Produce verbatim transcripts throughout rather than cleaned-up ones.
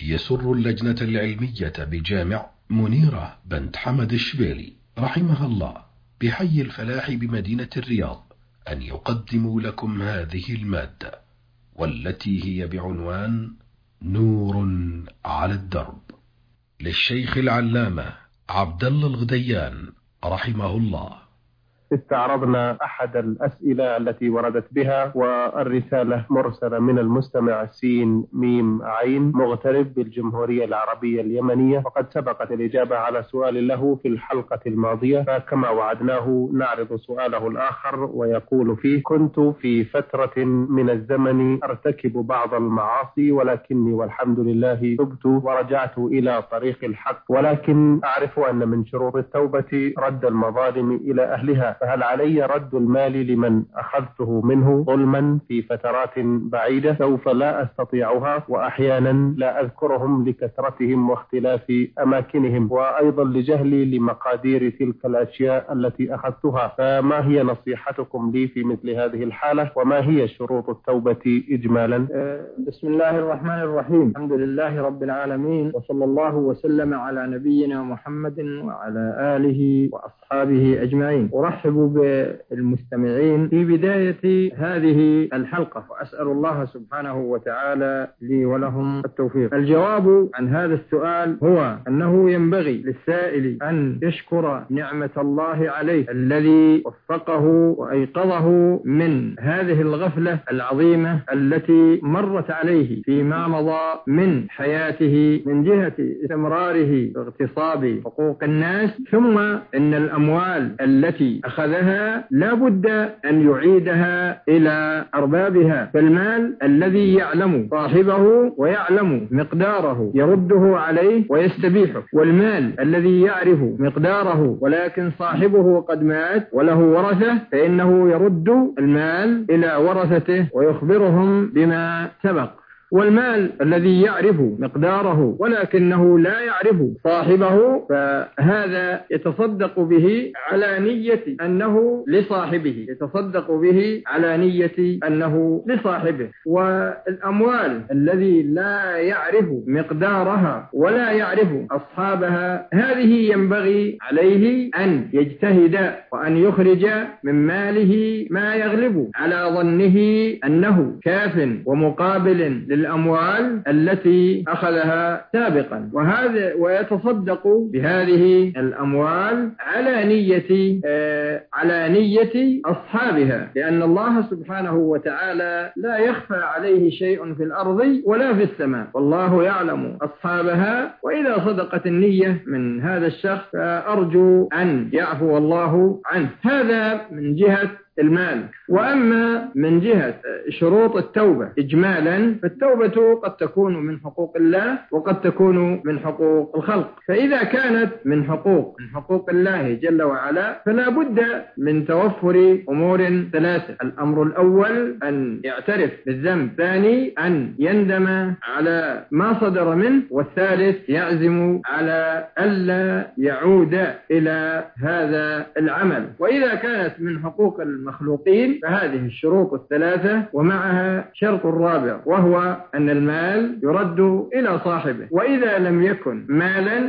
يسر اللجنة العلمية بجامع منيرة بنت حمد الشبيلي رحمها الله بحي الفلاح بمدينة الرياض أن يقدموا لكم هذه المادة، والتي هي بعنوان نور على الدرب، للشيخ العلامة عبد الله الغديان رحمه الله. استعرضنا أحد الأسئلة التي وردت بها، والرسالة مرسلة من المستمع سين ميم عين مغترب بالجمهورية العربية اليمنية، وقد سبقت الإجابة على سؤال له في الحلقة الماضية، فكما وعدناه نعرض سؤاله الآخر ويقول فيه: كنت في فترة من الزمن أرتكب بعض المعاصي، ولكني والحمد لله تبت ورجعت إلى طريق الحق، ولكن أعرف أن من شروط التوبة رد المظالم إلى أهلها، فهل علي رد المال لمن أخذته منه ظلما في فترات بعيدة سوف لا أستطيعها، وأحيانا لا أذكرهم لكثرتهم واختلاف أماكنهم، وأيضا لجهلي لمقادير تلك الأشياء التي أخذتها، فما هي نصيحتكم لي في مثل هذه الحالة، وما هي شروط التوبة إجمالا؟ بسم الله الرحمن الرحيم. الحمد لله رب العالمين، وصلى الله وسلم على نبينا محمد وعلى آله وأصحابه أجمعين. أرحب بالمستمعين في بداية هذه الحلقة، وأسأل الله سبحانه وتعالى لي ولهم التوفيق. الجواب عن هذا السؤال هو أنه ينبغي للسائل أن يشكر نعمة الله عليه الذي وفقه وأيقظه من هذه الغفلة العظيمة التي مرت عليه فيما مضى من حياته من جهة استمراره في اغتصاب حقوق الناس، ثم إن الأموال التي أخذها لا بد أن يعيدها إلى أربابها، فالمال الذي يعلم صاحبه ويعلم مقداره يرده عليه ويستبيحه، والمال الذي يعرف مقداره ولكن صاحبه قد مات وله ورثة فإنه يرد المال إلى ورثته ويخبرهم بما سبق. والمال الذي يعرف مقداره ولكنه لا يعرف صاحبه فهذا يتصدق به على نية أنه لصاحبه، يتصدق به على نية أنه لصاحبه. والأموال الذي لا يعرف مقدارها ولا يعرف أصحابها هذه ينبغي عليه أن يجتهد وأن يخرج من ماله ما يغلب على ظنه أنه كاف ومقابل الأموال التي أخذها سابقا، وهذا ويتصدق بهذه الأموال على نية آه على نية أصحابها، لأن الله سبحانه وتعالى لا يخفى عليه شيء في الأرض ولا في السماء، والله يعلم أصحابها. وإذا صدقت النية من هذا الشخص فأرجو أن يعفو الله عنه. هذا من جهة المال. وأما من جهة شروط التوبة إجمالا، فالتوبة قد تكون من حقوق الله وقد تكون من حقوق الخلق. فإذا كانت من حقوق من حقوق الله جل وعلا فلا بد من توفر أمور ثلاثة: الأمر الأول أن يعترف بالذنب، الثاني أن يندم على ما صدر منه، والثالث يعزم على ألا يعود إلى هذا العمل. وإذا كانت من حقوق المخلوقين فهذه الشروط الثلاثة ومعها شرط الرابع، وهو أن المال يرد إلى صاحبه. وإذا لم يكن مالا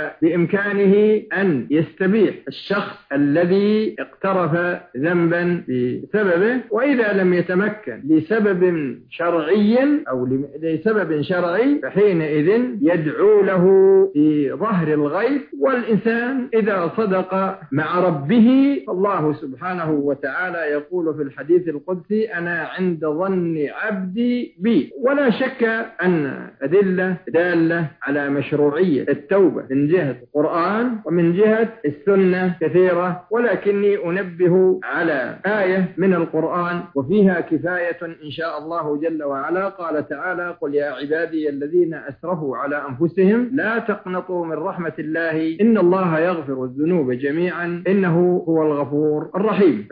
فبإمكانه أن يستبيح الشخص الذي اقترف ذنبا بسببه. وإذا لم يتمكن لسبب شرعي أو لسبب شرعي فحينئذ يدعو له في ظهر الغيب. والإنسان إذا صدق مع ربه فالله سبحانه وتعالى يقول في الحديث القدسي: أنا عند ظن عبدي بي. ولا شك أن أدلة دالة على مشروعية التوبة من جهة القرآن ومن جهة السنة كثيرة، ولكني أنبه على آية من القرآن وفيها كفاية إن شاء الله جل وعلا. قال تعالى: قل يا عبادي الذين أسرفوا على أنفسهم لا تقنطوا من رحمة الله إن الله يغفر الذنوب جميعا إنه هو الغفور الرحيم. فالعبد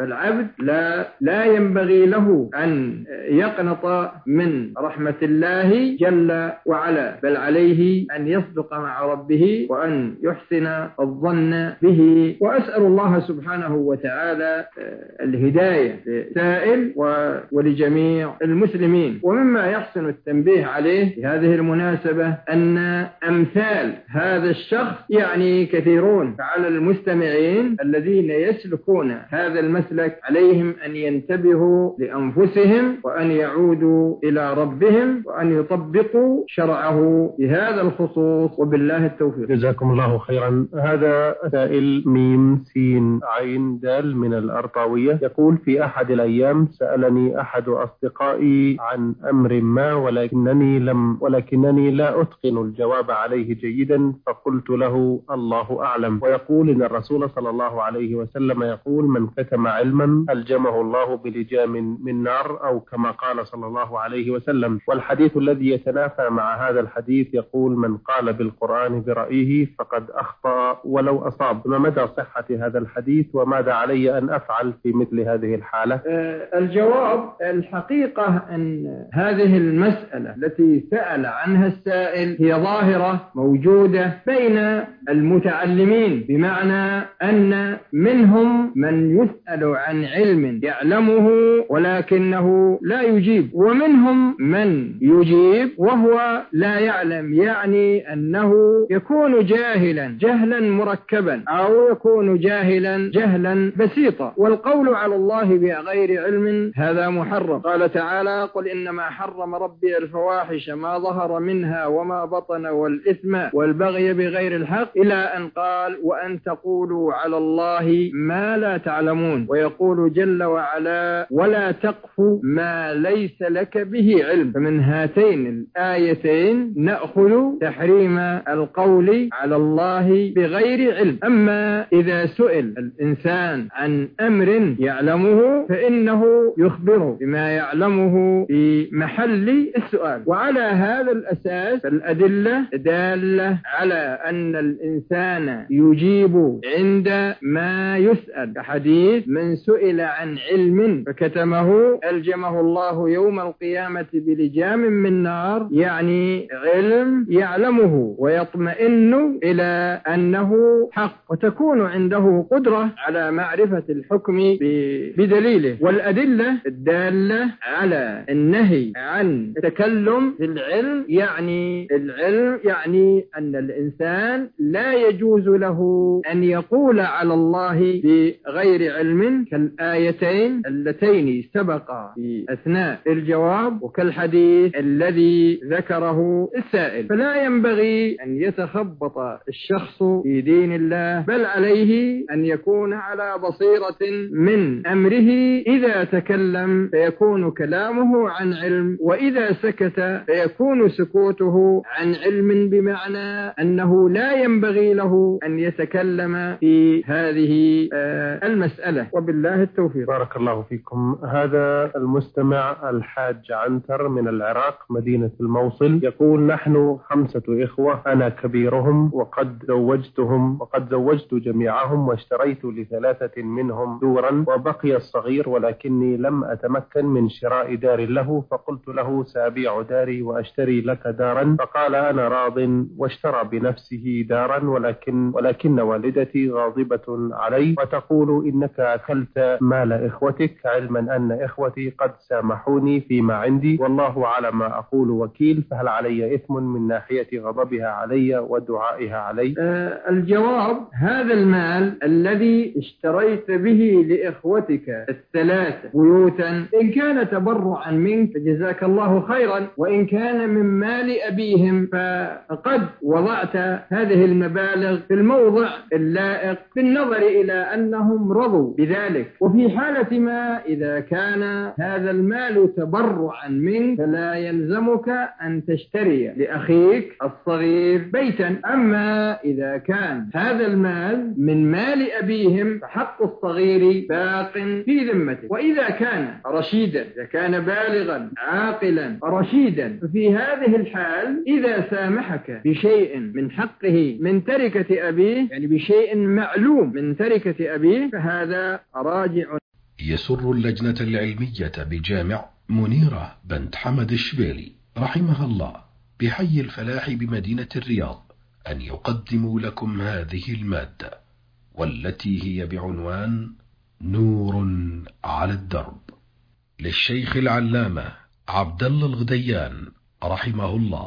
الفرد لا لا ينبغي له أن يقنط من رحمة الله جل وعلا، بل عليه أن يصدق مع ربه وأن يحسن الظن به. وأسأل الله سبحانه وتعالى الهداية للسائل ولجميع المسلمين. ومما يحسن التنبيه عليه في هذه المناسبة أن أمثال هذا الشخص يعني كثيرون، فعلى المستمعين الذين يسلكون هذا المسلك عليهم أن ينتبهوا لأنفسهم وأن يعودوا إلى ربهم وأن يطبقوا شرعه بهذا الخصوص، وبالله التوفيق. جزاكم الله خيرا. هذا سائل ميم سين عين دال من الأرطاوية يقول: في أحد الأيام سألني أحد أصدقائي عن أمر ما ولكنني لم ولكنني لا أتقن الجواب عليه جيدا، فقلت له الله أعلم. ويقول إن الرسول صلى الله عليه وسلم يقول: من كتم علما ألجمه الله بلجام من نار، أو كما قال صلى الله عليه وسلم. والحديث الذي يتنافى مع هذا الحديث يقول: من قال بالقرآن برأيه فقد أخطأ ولو أصاب. ما مدى صحة هذا الحديث وماذا علي أن أفعل في مثل هذه الحالة؟ أه الجواب الحقيقة أن هذه المسألة التي سأل عنها السائل هي ظاهرة موجودة بين المتعلمين، بمعنى أن منهم من يسأل عن علم يعلمه ولكنه لا يجيب، ومنهم من يجيب وهو لا يعلم، يعني أنه يكون جاهلا جهلا مركبا أو يكون جاهلا جهلا بسيطا. والقول على الله بغير علم هذا محرم. قال تعالى: قل إنما حرم ربي الفواحش ما ظهر منها وما بطن والإثم والبغي بغير الحق، إلى أن قال: وأن تقولوا على الله ما لا تعلمون. ويقول جل وعلا: ولا تقف ما ليس لك به علم. فمن هاتين الآيتين نأخذ تحريم القول على الله بغير علم. أما إذا سئل الإنسان عن أمر يعلمه فإنه يخبره بما يعلمه في محل السؤال. وعلى هذا الأساس الأدلة دالة على أن الإنسان يجيب عند ما يسأل، كحديث: من سئل عن علم فكتمه ألجمه الله يوم القيامة بلجام من نار، يعني علم يعلمه ويطمئن إلى أنه حق، وتكون عنده قدرة على معرفة الحكم بدليله. والأدلة الدالة على النهي عن التكلم في العلم، يعني العلم يعني أن الإنسان لا يجوز له أن يقول على الله بغير علم، كالآيتين اللتين سبقا في أثناء الجواب وكالحديث الذي ذكره السائل. فلا ينبغي أن يتخبط الشخص في دين الله، بل عليه أن يكون على بصيرة من أمره. إذا تكلم فيكون كلامه عن علم، وإذا سكت فيكون سكوته عن علم، بمعنى أنه لا ينبغي له أن يتكلم في هذه المسألة، وبالله التوفيق. بارك الله فيكم. هذا المستمع الحاج عنتر من العراق مدينة الموصل يقول: نحن خمسة إخوة، أنا كبيرهم، وقد زوجتهم وقد زوجت جميعهم واشتريت لثلاثة منهم دورا، وبقي الصغير ولكني لم أتمكن من شراء دار له، فقلت له: سأبيع داري وأشتري لك دارا، فقال: أنا راض، واشترى بنفسه دارا، ولكن ولكن والدتي غاضبة علي وتقول: إنك أكلت مال إخوتك، علما أن إخوتي قد سامحوني فيما عندي، والله على ما أقول وكيل، فهل علي إثم من ناحية غضبها علي ودعائها علي؟ آه الجواب: هذا المال الذي اشتريت به لإخوتك الثلاثة بيوتا، إن كان تبرعا منك فجزاك الله خيرا، وإن كان من مال أبيهم فقد وضعت هذه المبالغ في الموضع اللائق بالنظر إلى أنهم رضوا بذلك. وفي حالة ما إذا كان هذا المال تبرعا منك فلا يلزمك أن تشتري لأخيك الصغير بيتا. أما إذا كان هذا المال من مال أبيهم فحق الصغير باق في ذمته. وإذا كان رشيدا، إذا كان بالغا عاقلا رشيدا، ففي هذه الحال إذا سامحك بشيء من حقه من تركة أبيه، يعني بشيء معلوم من تركة أبيه، فهذا راجع يسر اللجنة العلمية بجامع منيرة بنت حمد الشبيلي رحمها الله بحي الفلاح بمدينة الرياض أن يقدموا لكم هذه المادة، والتي هي بعنوان نور على الدرب، للشيخ العلامة عبد الله الغديان رحمه الله.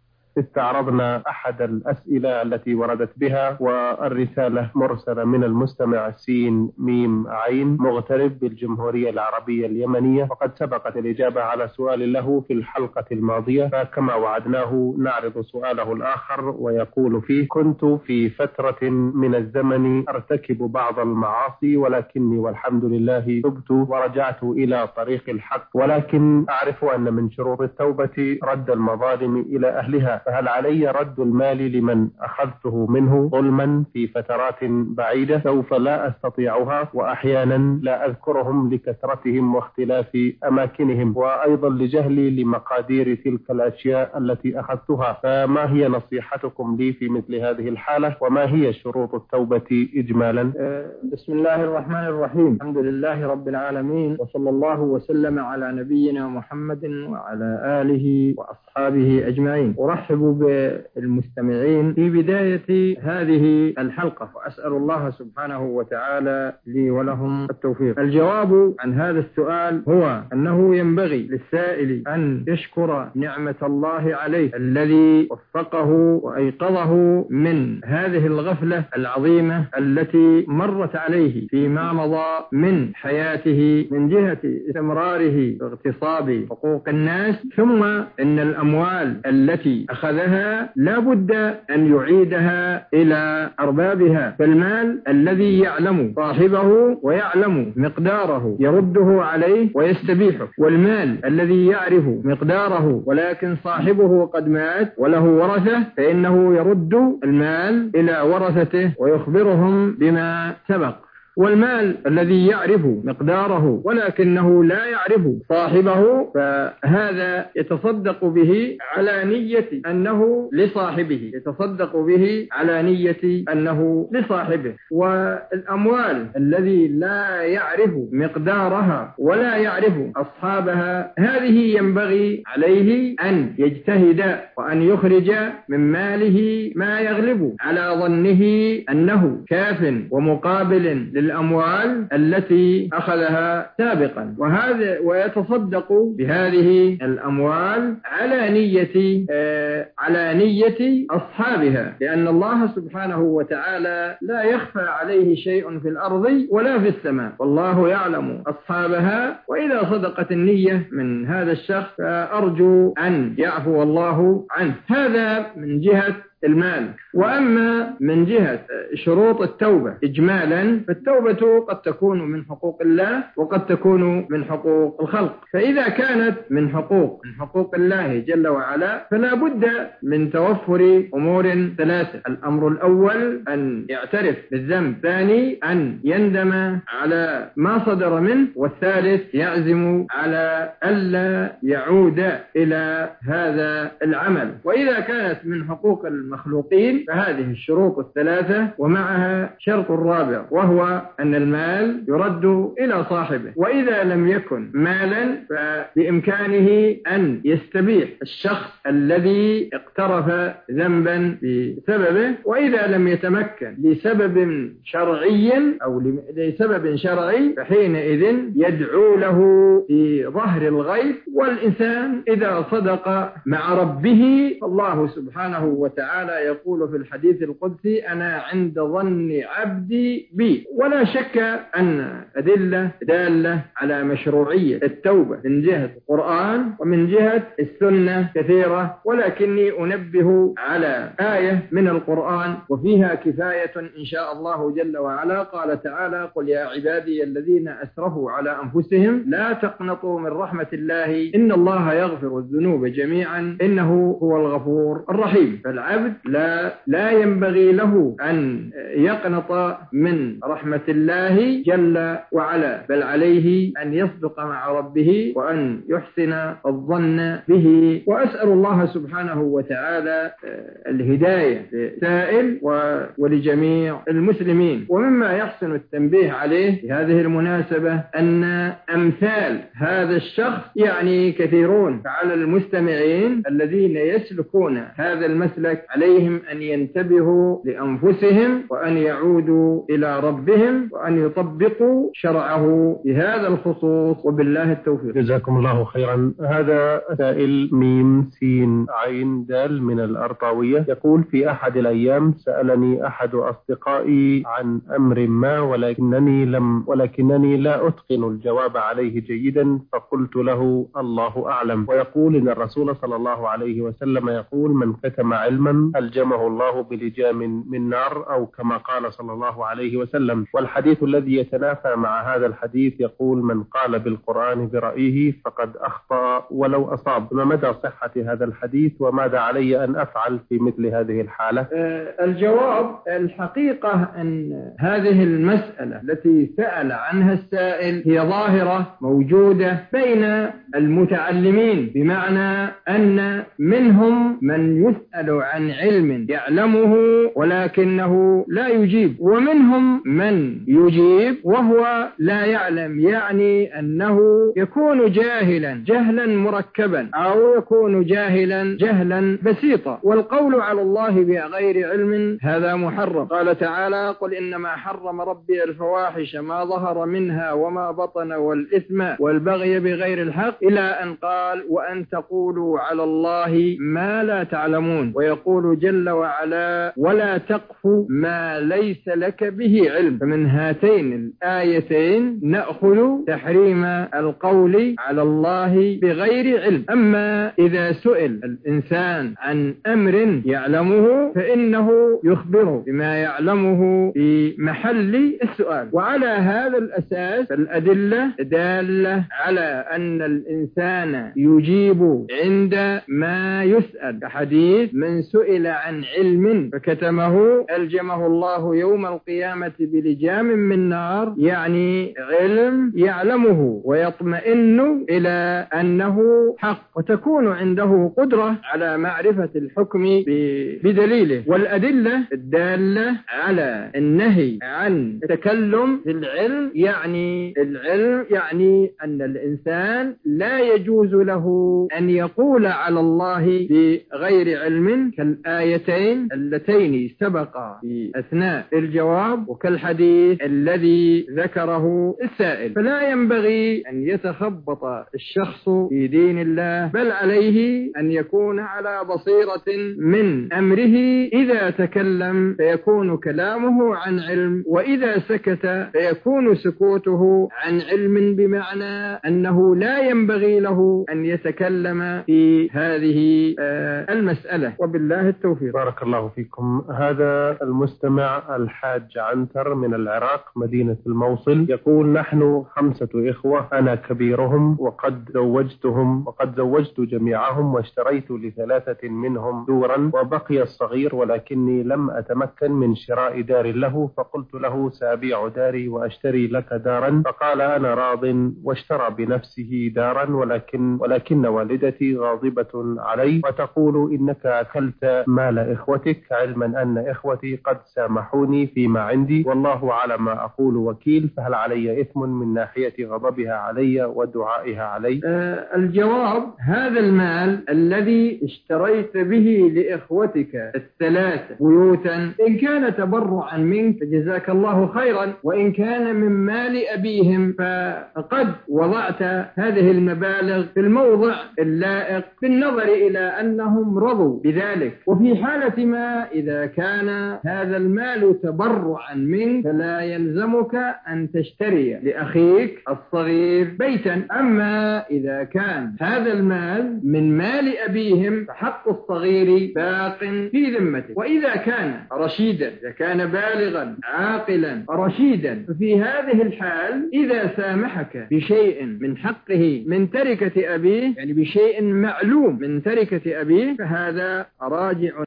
استعرضنا أحد الأسئلة التي وردت بها، والرسالة مرسلة من المستمع سين ميم عين مغترب بالجمهورية العربية اليمنية، وقد سبقت الإجابة على سؤال له في الحلقة الماضية، فكما وعدناه نعرض سؤاله الآخر ويقول فيه: كنت في فترة من الزمن أرتكب بعض المعاصي، ولكني والحمد لله تبت ورجعت إلى طريق الحق، ولكن أعرف أن من شروط التوبة رد المظالم إلى أهلها، فهل علي رد المال لمن أخذته منه ظلما في فترات بعيدة سوف لا أستطيعها، وأحيانا لا أذكرهم لكثرتهم واختلاف أماكنهم، وأيضا لجهلي لمقادير تلك الأشياء التي أخذتها، فما هي نصيحتكم لي في مثل هذه الحالة، وما هي شروط التوبة إجمالا؟ بسم الله الرحمن الرحيم. الحمد لله رب العالمين، وصلى الله وسلم على نبينا محمد وعلى آله وأصحابه أجمعين. أرحب بالمستمعين في بداية هذه الحلقة، وأسأل الله سبحانه وتعالى لي ولهم التوفيق. الجواب عن هذا السؤال هو أنه ينبغي للسائل أن يشكر نعمة الله عليه الذي وفقه وأيقظه من هذه الغفلة العظيمة التي مرت عليه فيما مضى من حياته من جهة استمراره في اغتصاب حقوق الناس، ثم إن الأموال التي أخذها لا بد أن يعيدها إلى أربابها، فالمال الذي يعلم صاحبه ويعلم مقداره يرده عليه ويستبيحه، والمال الذي يعرف مقداره ولكن صاحبه قد مات وله ورثة فإنه يرد المال إلى ورثته ويخبرهم بما سبق. والمال الذي يعرف مقداره ولكنه لا يعرف صاحبه فهذا يتصدق به على نية أنه لصاحبه يتصدق به على نية أنه لصاحبه. والأموال الذي لا يعرف مقدارها ولا يعرف أصحابها هذه ينبغي عليه أن يجتهد وأن يخرج من ماله ما يغلب على ظنه أنه كاف ومقابل الأموال التي أخذها سابقا، وهذا ويتصدق بهذه الأموال على نية آه على نية أصحابها، لأن الله سبحانه وتعالى لا يخفى عليه شيء في الأرض ولا في السماء، والله يعلم أصحابها. وإذا صدقت النية من هذا الشخص فأرجو أن يعفو الله عنه. هذا من جهة المال. وأما من جهة شروط التوبة إجمالا، فالتوبة قد تكون من حقوق الله وقد تكون من حقوق الخلق، فإذا كانت من حقوق من حقوق الله جل وعلا فلا بد من توفر أمور ثلاثة: الأمر الأول أن يعترف بالذنب، الثاني أن يندم على ما صدر منه، والثالث يعزم على ألا يعود إلى هذا العمل. وإذا كانت من حقوق المخلوقين فهذه الشروط الثلاثة ومعها شرط الرابع، وهو أن المال يرد إلى صاحبه. وإذا لم يكن مالا فبإمكانه أن يستبيح الشخص الذي اقترف ذنبا بسببه، وإذا لم يتمكن لسبب شرعي أو لسبب شرعي فحينئذ يدعو له في ظهر الغيب. والإنسان إذا صدق مع ربه فالله سبحانه وتعالى يقول في الحديث القدسي: أنا عند ظن عبدي بي. ولا شك أن أدلة دالة على مشروعية التوبة من جهة القرآن ومن جهة السنة كثيرة، ولكني أنبه على آية من القرآن وفيها كفاية إن شاء الله جل وعلا. قال تعالى: قل يا عبادي الذين أسرفوا على أنفسهم لا تقنطوا من رحمة الله إن الله يغفر الذنوب جميعا إنه هو الغفور الرحيم. فالعبد العبد لا, لا ينبغي له أن يقنط من رحمة الله جل وعلا، بل عليه أن يصدق مع ربه وأن يحسن الظن به. وأسأل الله سبحانه وتعالى الهداية للسائل ولجميع المسلمين. ومما يحسن التنبيه عليه في هذه المناسبة أن أمثال هذا الشخص يعني كثيرون، فعلى المستمعين الذين يسلكون هذا المسلك عليهم أن ينتبهوا لأنفسهم وأن يعودوا إلى ربهم وأن يطبقوا شرعه بهذا الخصوص، وبالله التوفيق. جزاكم الله خيرا. هذا سائل ميم سين عين دال من الأرطاوية يقول: في أحد الأيام سألني أحد أصدقائي عن أمر ما ولكنني لم ولكنني لا أتقن الجواب عليه جيدا، فقلت له الله أعلم. ويقول إن الرسول صلى الله عليه وسلم يقول: من كتم علما ألجمه الله بلجام من نار، أو كما قال صلى الله عليه وسلم. والحديث الذي يتنافى مع هذا الحديث يقول: من قال بالقرآن برأيه فقد أخطأ ولو أصاب. ما مدى صحة هذا الحديث وماذا علي أن أفعل في مثل هذه الحالة؟ الجواب الحقيقة أن هذه المسألة التي سأل عنها السائل هي ظاهرة موجودة بين المتعلمين، بمعنى أن منهم من يسأل عن علم يعلمه ولكنه لا يجيب، ومنهم من يجيب وهو لا يعلم، يعني أنه يكون جاهلا جهلا مركبا أو يكون جاهلا جهلا بسيطا. والقول على الله بغير علم هذا محرم. قال تعالى: قل إنما حرم ربي الفواحش ما ظهر منها وما بطن والإثم والبغي بغير الحق، إلى أن قال: وأن تقولوا على الله ما لا تعلمون. ويقول جل وعلا: ولا تقف ما ليس لك به علم. فمن هاتين الآيتين نأخذ تحريم القول على الله بغير علم. أما إذا سئل الإنسان عن أمر يعلمه فإنه يخبره بما يعلمه في محل السؤال. وعلى هذا الأساس الأدلة دالة على أن الإنسان يجيب عند ما يسأل، كحديث: من سئل عن علم فكتمه ألجمه الله يوم القيامة بلجام من نار، يعني علم يعلمه ويطمئن إلى أنه حق، وتكون عنده قدرة على معرفة الحكم بدليله. والأدلة الدالة على النهي عن التكلم في العلم، يعني العلم يعني أن الإنسان لا يجوز له أن يقول على الله بغير علم، كالآيتين اللتين سبقا في أثناء الجواب وكالحديث الذي ذكره السائل. فلا ينبغي أن يتخبط الشخص في دين الله، بل عليه أن يكون على بصيرة من أمره. إذا تكلم فيكون كلامه عن علم، وإذا سكت فيكون سكوته عن علم، بمعنى أنه لا ينبغي له أن يتكلم في هذه المسألة، وبالله التوفيق. بارك الله فيكم. هذا المستمع الحاج عنتر من العراق مدينة الموصل يقول: نحن خمسة إخوة، أنا كبيرهم، وقد زوجتهم وقد زوجت جميعهم واشتريت لثلاثة منهم دورا، وبقي الصغير ولكني لم أتمكن من شراء دار له، فقلت له: سأبيع داري وأشتري لك دارا، فقال: أنا راض، واشترى بنفسه دارا، ولكن ولكن والدتي غاضبة علي وتقول: إنك أكلت مال إخوتك، علما أن إخوتي قد سامحوني فيما عندي، والله على ما أقول وكيل، فهل علي إثم من ناحية غضبها علي ودعائها علي؟ آه الجواب: هذا المال الذي اشتريت به لإخوتك الثلاثة بيوتا، إن كان تبرعا منك فجزاك الله خيرا، وإن كان من مال أبيهم فقد وضعت هذه المبالغ في الموضع اللائق بالنظر إلى أنهم رضوا بذلك. وفي حالة ما إذا كان هذا المال تبرعا منك فلا يلزمك أن تشتري لأخيك الصغير بيتا. أما إذا كان هذا المال من مال أبيهم فحق الصغير باق في ذمته. وإذا كان رشيدا، إذا كان بالغا عاقلا رشيدا، ففي هذه الحال إذا سامحك بشيء من حقه من تركة أبيه، يعني بشيء معلوم من تركة أبيه، فهذا راجع